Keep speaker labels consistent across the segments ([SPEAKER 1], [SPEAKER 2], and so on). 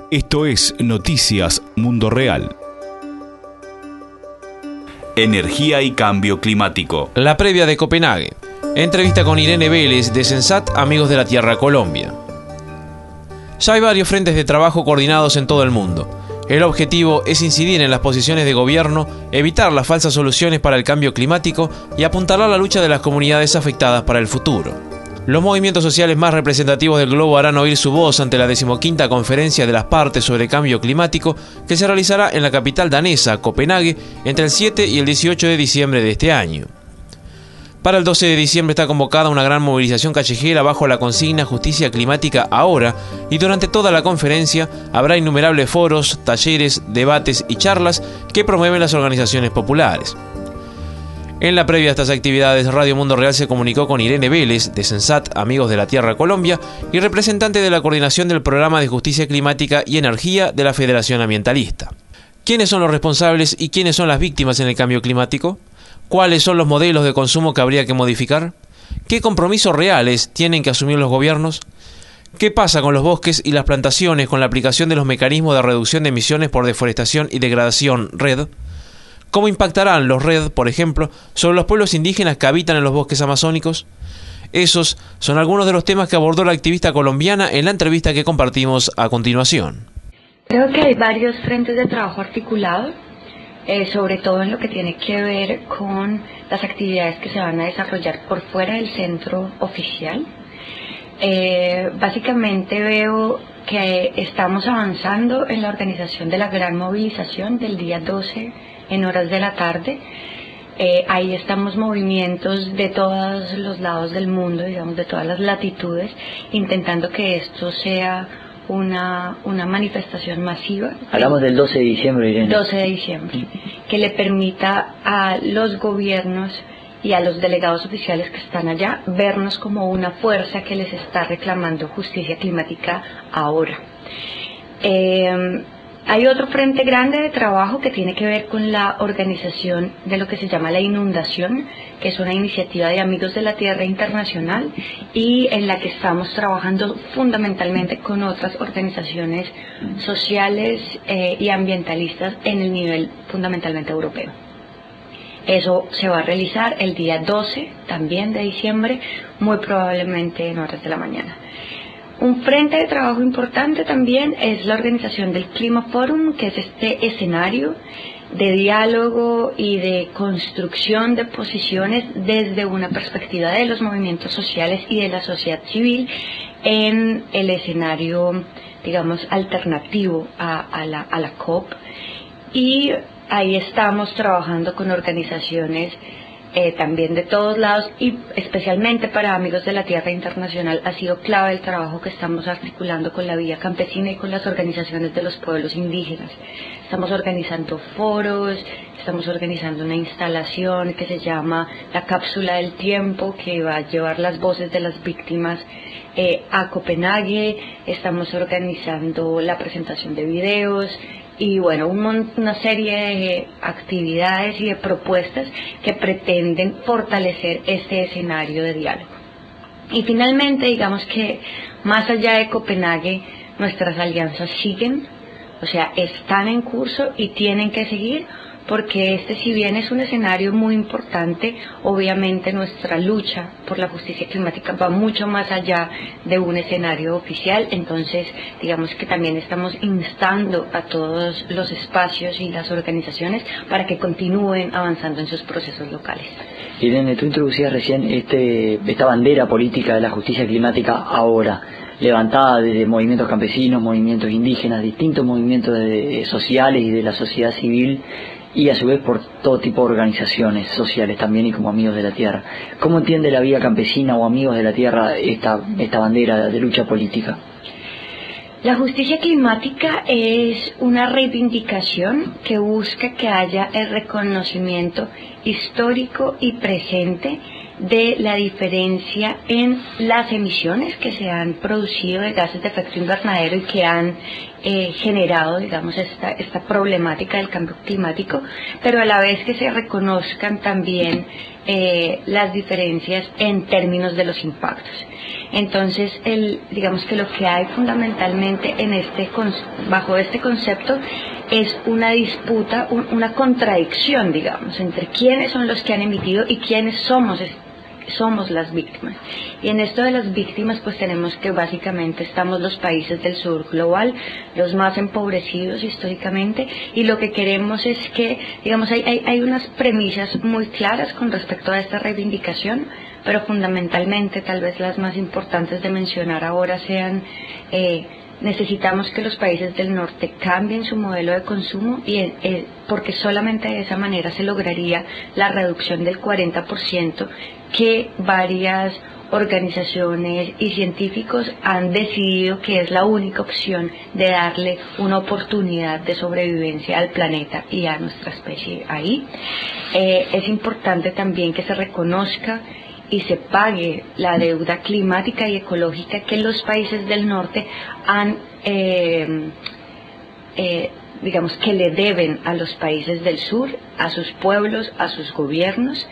[SPEAKER 1] Esto es Noticias Mundo Real. Energía y cambio climático.
[SPEAKER 2] La previa de Copenhague. Entrevista con Irene Vélez de Sensat, Amigos de la Tierra, Colombia. Ya hay varios frentes de trabajo coordinados en todo el mundo. El objetivo es incidir en las posiciones de gobierno, evitar las falsas soluciones para el cambio climático y apuntalar la lucha de las comunidades afectadas para el futuro. Los movimientos sociales más representativos del globo harán oír su voz ante la 15ª Conferencia de las Partes sobre Cambio Climático, que se realizará en la capital danesa, Copenhague, entre el 7 y el 18 de diciembre de este año. Para el 12 de diciembre está convocada una gran movilización callejera bajo la consigna Justicia Climática Ahora, y durante toda la conferencia habrá innumerables foros, talleres, debates y charlas que promueven las organizaciones populares. En la previa a estas actividades, Radio Mundo Real se comunicó con Irene Vélez, de Sensat, Amigos de la Tierra, Colombia, y representante de la coordinación del Programa de Justicia Climática y Energía de la Federación Ambientalista. ¿Quiénes son los responsables y quiénes son las víctimas en el cambio climático? ¿Cuáles son los modelos de consumo que habría que modificar? ¿Qué compromisos reales tienen que asumir los gobiernos? ¿Qué pasa con los bosques y las plantaciones con la aplicación de los mecanismos de reducción de emisiones por deforestación y degradación REDD? ¿Cómo impactarán los REDD, por ejemplo, sobre los pueblos indígenas que habitan en los bosques amazónicos? Esos son algunos de los temas que abordó la activista colombiana en la entrevista que compartimos a continuación.
[SPEAKER 3] Creo que hay varios frentes de trabajo articulados, sobre todo en lo que tiene que ver con las actividades que se van a desarrollar por fuera del centro oficial. Básicamente veo que estamos avanzando en la organización de la gran movilización del día 12 en horas de la tarde. Ahí estamos movimientos de todos los lados del mundo, digamos de todas las latitudes, intentando que esto sea una manifestación masiva.
[SPEAKER 4] Hablamos del 12 de diciembre, Irene.
[SPEAKER 3] 12 de diciembre, que le permita a los gobiernos y a los delegados oficiales que están allá vernos como una fuerza que les está reclamando justicia climática ahora. Hay otro frente grande de trabajo que tiene que ver con la organización de lo que se llama la inundación, que es una iniciativa de Amigos de la Tierra Internacional y en la que estamos trabajando fundamentalmente con otras organizaciones sociales y ambientalistas en el nivel fundamentalmente europeo. Eso se va a realizar el día 12 también de diciembre, muy probablemente en horas de la mañana. Un frente de trabajo importante también es la organización del Clima Forum, que es este escenario de diálogo y de construcción de posiciones desde una perspectiva de los movimientos sociales y de la sociedad civil en el escenario, digamos, alternativo a la COP. Y ahí estamos trabajando con organizaciones también de todos lados, y especialmente para Amigos de la Tierra Internacional ha sido clave el trabajo que estamos articulando con la Vía Campesina y con las organizaciones de los pueblos indígenas. Estamos organizando foros, estamos organizando una instalación que se llama la Cápsula del Tiempo, que va a llevar las voces de las víctimas a Copenhague. Estamos organizando la presentación de videos y bueno, una serie de actividades y de propuestas que pretenden fortalecer este escenario de diálogo. Y finalmente, digamos que más allá de Copenhague, nuestras alianzas siguen, o sea, están en curso y tienen que seguir, porque si bien es un escenario muy importante, obviamente nuestra lucha por la justicia climática va mucho más allá de un escenario oficial. Entonces, digamos que también estamos instando a todos los espacios y las organizaciones para que continúen avanzando en sus procesos locales.
[SPEAKER 4] Irene, tú introducías recién esta bandera política de la justicia climática ahora, levantada desde movimientos campesinos, movimientos indígenas, distintos movimientos sociales y de la sociedad civil, y a su vez por todo tipo de organizaciones sociales también y como Amigos de la Tierra. ¿Cómo entiende la Vía Campesina o Amigos de la Tierra esta bandera de lucha política?
[SPEAKER 3] La justicia climática es una reivindicación que busca que haya el reconocimiento histórico y presente de la diferencia en las emisiones que se han producido de gases de efecto invernadero y que han generado, digamos, esta problemática del cambio climático, pero a la vez que se reconozcan también las diferencias en términos de los impactos. Entonces, digamos que lo que hay fundamentalmente en bajo este concepto es una disputa, una contradicción, digamos, entre quiénes son los que han emitido y quiénes somos las víctimas. Y en esto de las víctimas, pues tenemos que básicamente estamos los países del sur global, los más empobrecidos históricamente, y lo que queremos es que, digamos, hay unas premisas muy claras con respecto a esta reivindicación, pero fundamentalmente tal vez las más importantes de mencionar ahora sean necesitamos que los países del norte cambien su modelo de consumo porque solamente de esa manera se lograría la reducción del 40% que varias organizaciones y científicos han decidido que es la única opción de darle una oportunidad de sobrevivencia al planeta y a nuestra especie ahí. Es importante también que se reconozca y se pague la deuda climática y ecológica que los países del norte han, digamos, que le deben a los países del sur, a sus pueblos, a sus gobiernos.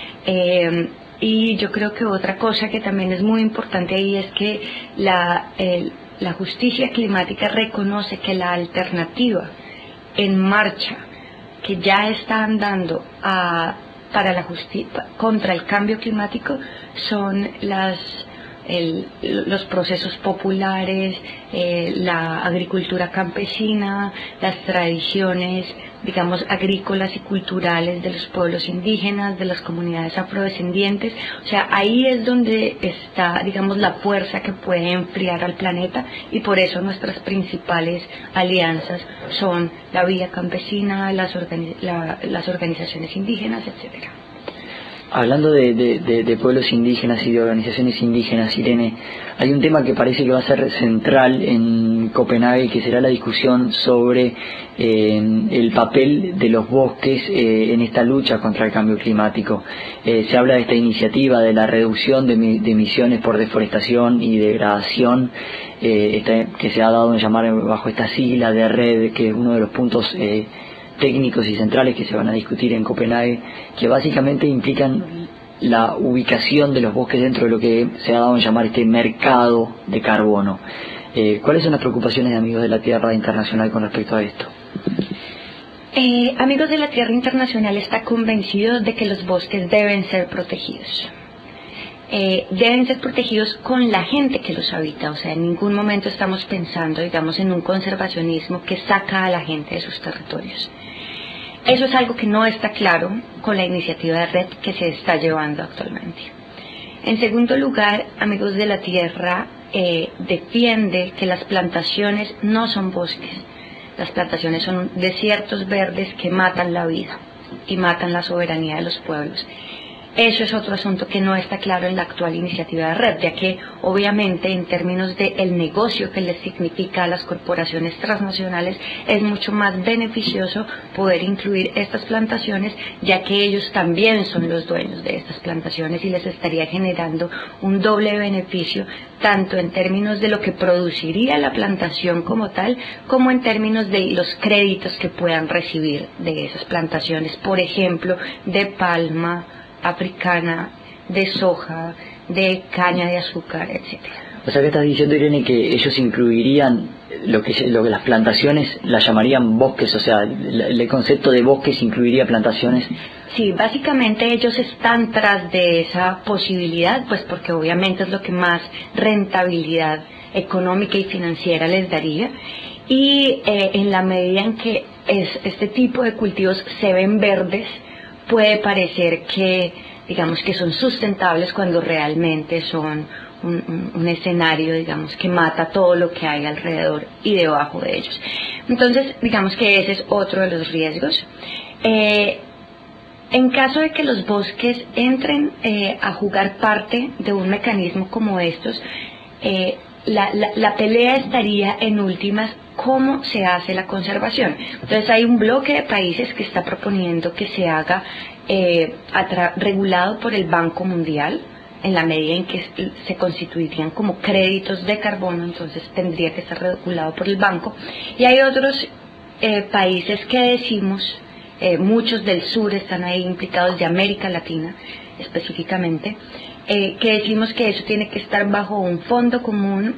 [SPEAKER 3] Y yo creo que otra cosa que también es muy importante ahí es que la justicia climática reconoce que la alternativa en marcha que ya está andando para la justicia contra el cambio climático son los procesos populares, la agricultura campesina, las tradiciones, digamos, agrícolas y culturales de los pueblos indígenas, de las comunidades afrodescendientes. O sea, ahí es donde está, digamos, la fuerza que puede enfriar al planeta, y por eso nuestras principales alianzas son la Vía Campesina, las organizaciones indígenas, etcétera.
[SPEAKER 4] Hablando de pueblos indígenas y de organizaciones indígenas, Irene, hay un tema que parece que va a ser central en Copenhague, que será la discusión sobre el papel de los bosques en esta lucha contra el cambio climático. Se habla de esta iniciativa de la reducción de emisiones por deforestación y degradación, que se ha dado en llamar bajo esta sigla de REDD, que es uno de los puntos técnicos y centrales que se van a discutir en Copenhague, que básicamente implican la ubicación de los bosques dentro de lo que se ha dado en llamar este mercado de carbono. ¿Cuáles son las preocupaciones de Amigos de la Tierra Internacional con respecto a esto?
[SPEAKER 3] Amigos de la Tierra Internacional está convencido de que los bosques deben ser protegidos. Deben ser protegidos con la gente que los habita, o sea, en ningún momento estamos pensando, digamos, en un conservacionismo que saca a la gente de sus territorios. Eso es algo que no está claro con la iniciativa de REDD que se está llevando actualmente. En segundo lugar, Amigos de la Tierra defiende que las plantaciones no son bosques. Las plantaciones son desiertos verdes que matan la vida y matan la soberanía de los pueblos. Eso es otro asunto que no está claro en la actual iniciativa de REDD, ya que obviamente en términos del negocio que les significa a las corporaciones transnacionales es mucho más beneficioso poder incluir estas plantaciones, ya que ellos también son los dueños de estas plantaciones y les estaría generando un doble beneficio, tanto en términos de lo que produciría la plantación como tal, como en términos de los créditos que puedan recibir de esas plantaciones, por ejemplo, de palma africana, de soja, de caña de azúcar, etcétera.
[SPEAKER 4] O sea, que estás diciendo, Irene, que ellos incluirían lo que las plantaciones las llamarían bosques, o sea, el concepto de bosques incluiría plantaciones.
[SPEAKER 3] Sí, básicamente ellos están tras de esa posibilidad, pues porque obviamente es lo que más rentabilidad económica y financiera les daría, y en la medida en que este tipo de cultivos se ven verdes, puede parecer que, digamos, que son sustentables cuando realmente son un escenario, digamos, que mata todo lo que hay alrededor y debajo de ellos. Entonces, digamos que ese es otro de los riesgos. En caso de que los bosques entren a jugar parte de un mecanismo como estos, la pelea estaría en últimas cómo se hace la conservación. Entonces hay un bloque de países que está proponiendo que se haga regulado por el Banco Mundial, en la medida en que se constituirían como créditos de carbono, entonces tendría que estar regulado por el banco. Y hay otros países que decimos, muchos del sur están ahí implicados, de América Latina específicamente, que decimos que eso tiene que estar bajo un fondo común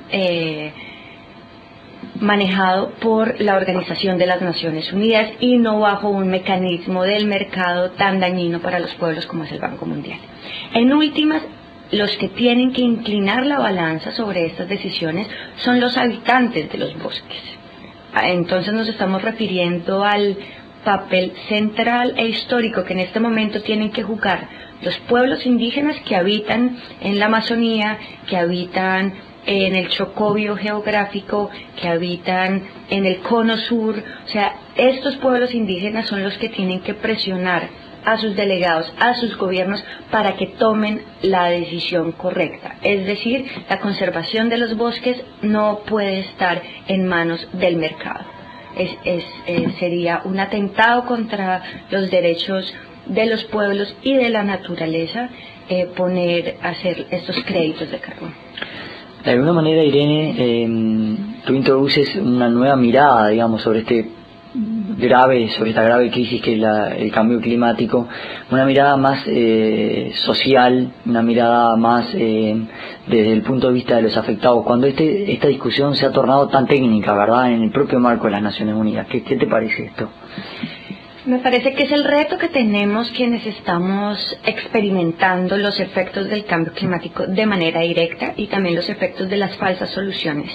[SPEAKER 3] manejado por la Organización de las Naciones Unidas y no bajo un mecanismo del mercado tan dañino para los pueblos como es el Banco Mundial. En últimas, los que tienen que inclinar la balanza sobre estas decisiones son los habitantes de los bosques. Entonces nos estamos refiriendo al papel central e histórico que en este momento tienen que jugar los pueblos indígenas que habitan en la Amazonía, que habitan en el Chocó biogeográfico, que habitan en el Cono Sur. O sea, estos pueblos indígenas son los que tienen que presionar a sus delegados, a sus gobiernos, para que tomen la decisión correcta. Es decir, la conservación de los bosques no puede estar en manos del mercado. Sería un atentado contra los derechos de los pueblos y de la naturaleza hacer estos créditos de carbono.
[SPEAKER 4] De alguna manera, Irene, tú introduces una nueva mirada, digamos, sobre esta grave crisis que es el cambio climático, una mirada más social, una mirada más desde el punto de vista de los afectados, cuando esta discusión se ha tornado tan técnica, ¿verdad?, en el propio marco de las Naciones Unidas. ¿Qué te parece esto?
[SPEAKER 3] Me parece que es el reto que tenemos quienes estamos experimentando los efectos del cambio climático de manera directa y también los efectos de las falsas soluciones.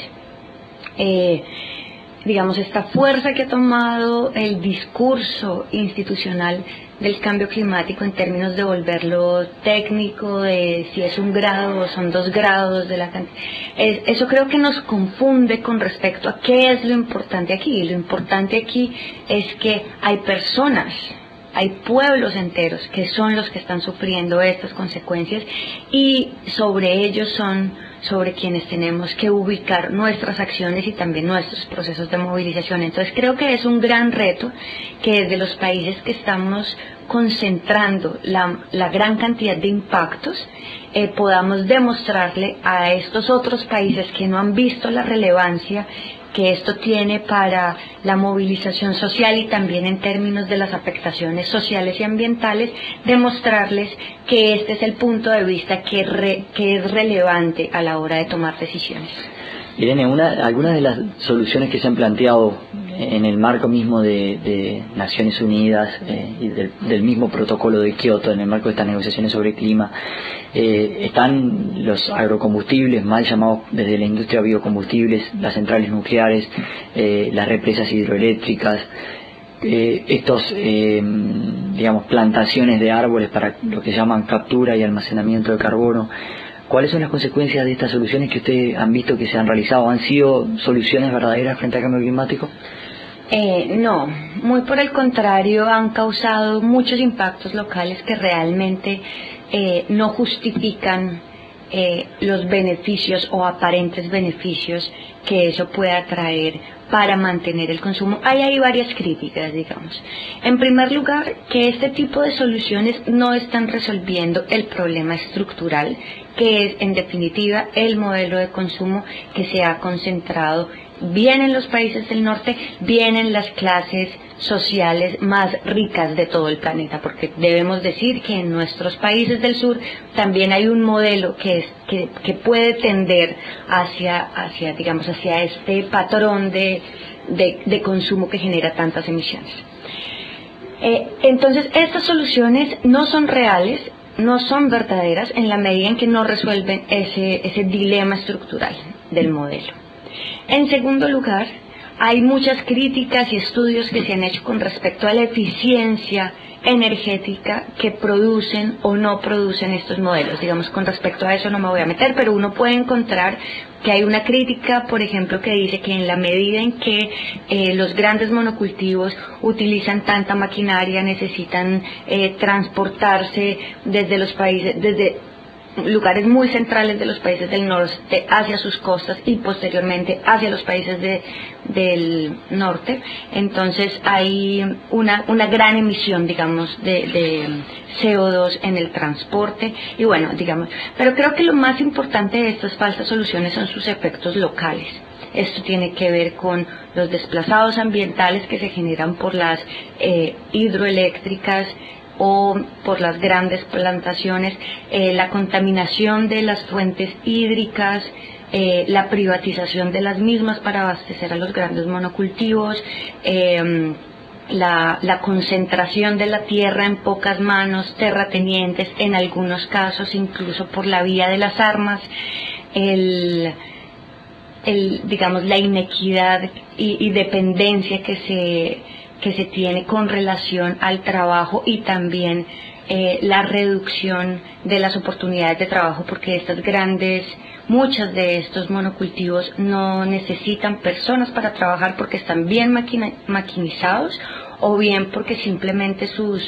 [SPEAKER 3] Digamos, esta fuerza que ha tomado el discurso institucional del cambio climático en términos de volverlo técnico, de si es 1 grado o son 2 grados de la cantidad. Eso creo que nos confunde con respecto a qué es lo importante aquí. Lo importante aquí es que hay personas, hay pueblos enteros que son los que están sufriendo estas consecuencias y sobre ellos sobre quienes tenemos que ubicar nuestras acciones y también nuestros procesos de movilización. Entonces creo que es un gran reto que desde los países que estamos concentrando la gran cantidad de impactos, podamos demostrarle a estos otros países que no han visto la relevancia que esto tiene para la movilización social y también en términos de las afectaciones sociales y ambientales, demostrarles que este es el punto de vista que es relevante a la hora de tomar decisiones.
[SPEAKER 4] Irene, algunas de las soluciones que se han planteado en el marco mismo de Naciones Unidas y del mismo protocolo de Kioto, en el marco de estas negociaciones sobre clima, están los agrocombustibles, mal llamados desde la industria biocombustibles, las centrales nucleares, las represas hidroeléctricas, digamos, plantaciones de árboles para lo que llaman captura y almacenamiento de carbono. ¿Cuáles son las consecuencias de estas soluciones que ustedes han visto que se han realizado? ¿Han sido soluciones verdaderas frente al cambio climático?
[SPEAKER 3] No, muy por el contrario, han causado muchos impactos locales que realmente no justifican los beneficios o aparentes beneficios que eso pueda traer para mantener el consumo. Hay varias críticas, digamos. En primer lugar, que este tipo de soluciones no están resolviendo el problema estructural, que es en definitiva el modelo de consumo que se ha concentrado bien en los países del norte, bien en las clases sociales más ricas de todo el planeta, porque debemos decir que en nuestros países del sur también hay un modelo que puede tender hacia este patrón de consumo que genera tantas emisiones. Entonces, estas soluciones no son reales, no son verdaderas en la medida en que no resuelven ese dilema estructural del modelo. En segundo lugar, hay muchas críticas y estudios que se han hecho con respecto a la eficiencia energética que producen o no producen estos modelos. Digamos, con respecto a eso no me voy a meter, pero uno puede encontrar que hay una crítica, por ejemplo, que dice que en la medida en que los grandes monocultivos utilizan tanta maquinaria, necesitan transportarse desde los países, lugares muy centrales de los países del norte hacia sus costas y posteriormente hacia los países del norte. Entonces hay una gran emisión, digamos, de CO2 en el transporte y bueno, digamos, pero creo que lo más importante de estas falsas soluciones son sus efectos locales. Esto tiene que ver con los desplazados ambientales que se generan por las hidroeléctricas o por las grandes plantaciones, la contaminación de las fuentes hídricas, la privatización de las mismas para abastecer a los grandes monocultivos, la concentración de la tierra en pocas manos, terratenientes, en algunos casos incluso por la vía de las armas, digamos, la inequidad y dependencia que se tiene con relación al trabajo y también la reducción de las oportunidades de trabajo, porque muchos de estos monocultivos no necesitan personas para trabajar porque están bien maquinizados o bien porque simplemente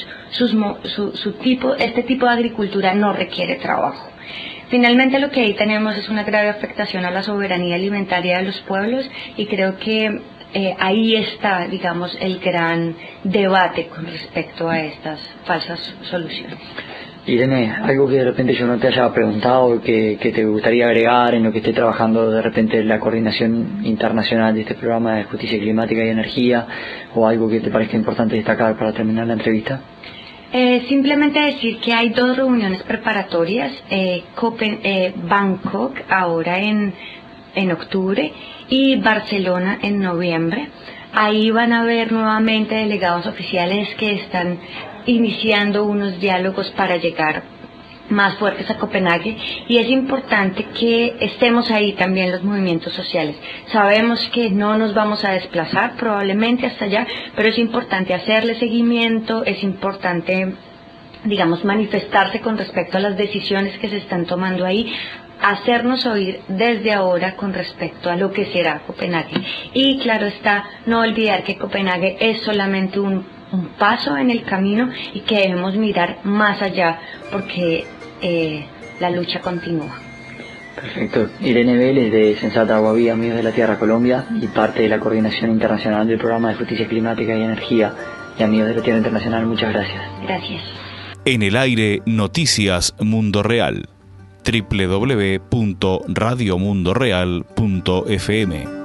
[SPEAKER 3] este tipo de agricultura no requiere trabajo. Finalmente lo que ahí tenemos es una grave afectación a la soberanía alimentaria de los pueblos y creo que ahí está, digamos, el gran debate con respecto a estas falsas soluciones.
[SPEAKER 4] Irene, algo que de repente yo no te haya preguntado, que te gustaría agregar en lo que esté trabajando de repente la coordinación internacional de este programa de justicia climática y energía, o algo que te parezca importante destacar para terminar la entrevista.
[SPEAKER 3] Simplemente decir que hay 2 reuniones preparatorias, Bangkok ahora en octubre y Barcelona en noviembre. Ahí van a haber nuevamente delegados oficiales que están iniciando unos diálogos para llegar más fuertes a Copenhague y es importante que estemos ahí también los movimientos sociales. Sabemos que no nos vamos a desplazar probablemente hasta allá, pero es importante hacerle seguimiento, es importante, digamos, manifestarse con respecto a las decisiones que se están tomando ahí, hacernos oír desde ahora con respecto a lo que será Copenhague. Y claro está, no olvidar que Copenhague es solamente un paso en el camino y que debemos mirar más allá porque la lucha continúa.
[SPEAKER 4] Perfecto. Irene Vélez de Sensata Agua Viva, Amigos de la Tierra Colombia y parte de la coordinación internacional del programa de justicia climática y energía y Amigos de la Tierra Internacional, muchas gracias.
[SPEAKER 3] Gracias.
[SPEAKER 1] En el aire, Noticias Mundo Real. www.radiomundoreal.fm